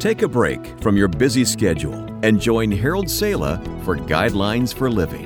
Take a break from your busy schedule and join Harold Sala for Guidelines for Living.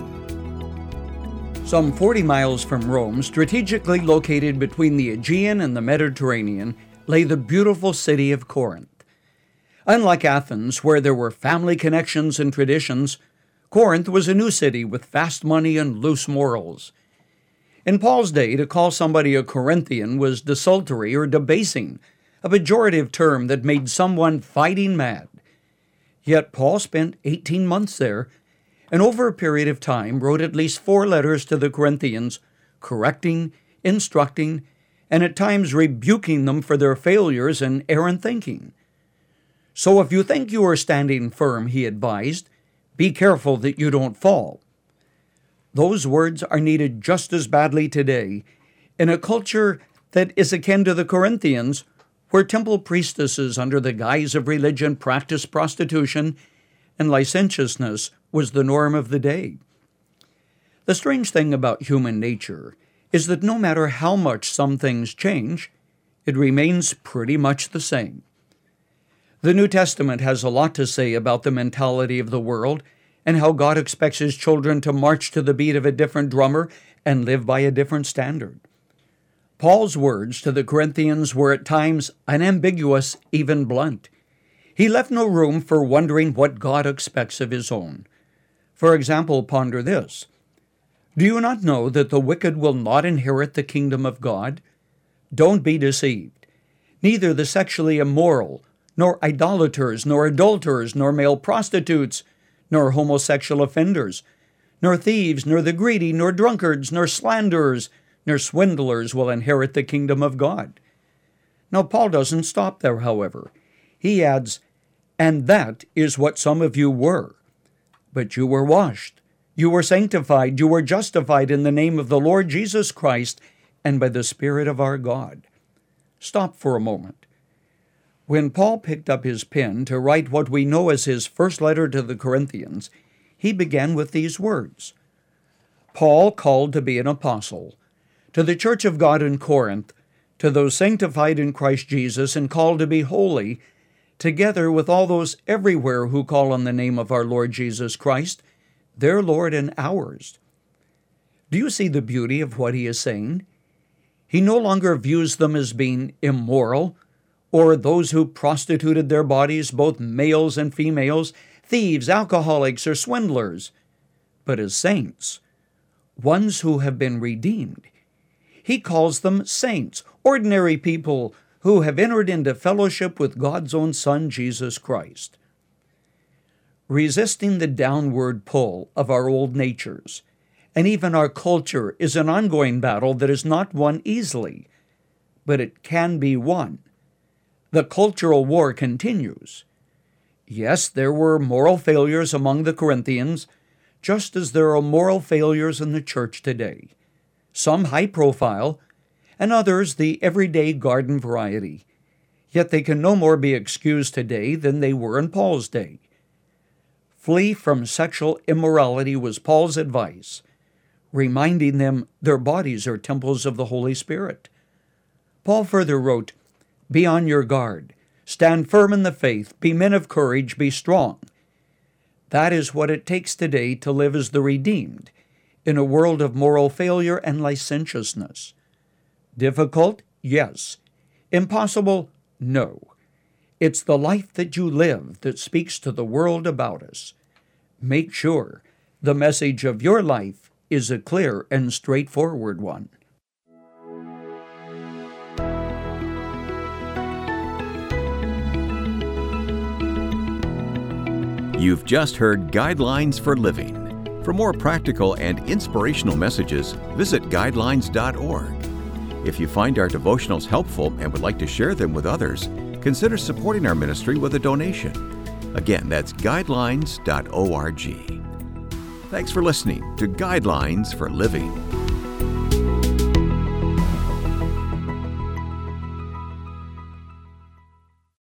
Some 40 miles from Rome, strategically located between the Aegean and the Mediterranean, lay the beautiful city of Corinth. Unlike Athens, where there were family connections and traditions, Corinth was a new city with fast money and loose morals. In Paul's day, to call somebody a Corinthian was desultory or debasing, a pejorative term that made someone fighting mad. Yet Paul spent 18 months there, and over a period of time wrote at least 4 letters to the Corinthians, correcting, instructing, and at times rebuking them for their failures and errant thinking. So if you think you are standing firm, he advised, be careful that you don't fall. Those words are needed just as badly today in a culture that is akin to the Corinthians, where temple priestesses under the guise of religion practiced prostitution and licentiousness was the norm of the day. The strange thing about human nature is that no matter how much some things change, it remains pretty much the same. The New Testament has a lot to say about the mentality of the world and how God expects His children to march to the beat of a different drummer and live by a different standard. Paul's words to the Corinthians were at times unambiguous, even blunt. He left no room for wondering what God expects of His own. For example, ponder this. Do you not know that the wicked will not inherit the kingdom of God? Don't be deceived. Neither the sexually immoral, nor idolaters, nor adulterers, nor male prostitutes, nor homosexual offenders, nor thieves, nor the greedy, nor drunkards, nor slanderers, nor swindlers will inherit the kingdom of God. Now, Paul doesn't stop there, however. He adds, and that is what some of you were. But you were washed, you were sanctified, you were justified in the name of the Lord Jesus Christ and by the Spirit of our God. Stop for a moment. When Paul picked up his pen to write what we know as his first letter to the Corinthians, he began with these words. Paul, called to be an apostle, to the church of God in Corinth, to those sanctified in Christ Jesus and called to be holy, together with all those everywhere who call on the name of our Lord Jesus Christ, their Lord and ours. Do you see the beauty of what he is saying? He no longer views them as being immoral, or those who prostituted their bodies, both males and females, thieves, alcoholics, or swindlers, but as saints, ones who have been redeemed. He calls them saints, ordinary people who have entered into fellowship with God's own Son, Jesus Christ. Resisting the downward pull of our old natures, and even our culture, is an ongoing battle that is not won easily, but it can be won. The cultural war continues. Yes, there were moral failures among the Corinthians, just as there are moral failures in the church today. Some high profile, and others the everyday garden variety. Yet they can no more be excused today than they were in Paul's day. Flee from sexual immorality was Paul's advice, reminding them their bodies are temples of the Holy Spirit. Paul further wrote, be on your guard, stand firm in the faith, be men of courage, be strong. That is what it takes today to live as the redeemed, in a world of moral failure and licentiousness. Difficult? Yes. Impossible? No. It's the life that you live that speaks to the world about us. Make sure the message of your life is a clear and straightforward one. You've just heard Guidelines for Living. For more practical and inspirational messages, visit guidelines.org. If you find our devotionals helpful and would like to share them with others, consider supporting our ministry with a donation. Again, that's guidelines.org. Thanks for listening to Guidelines for Living.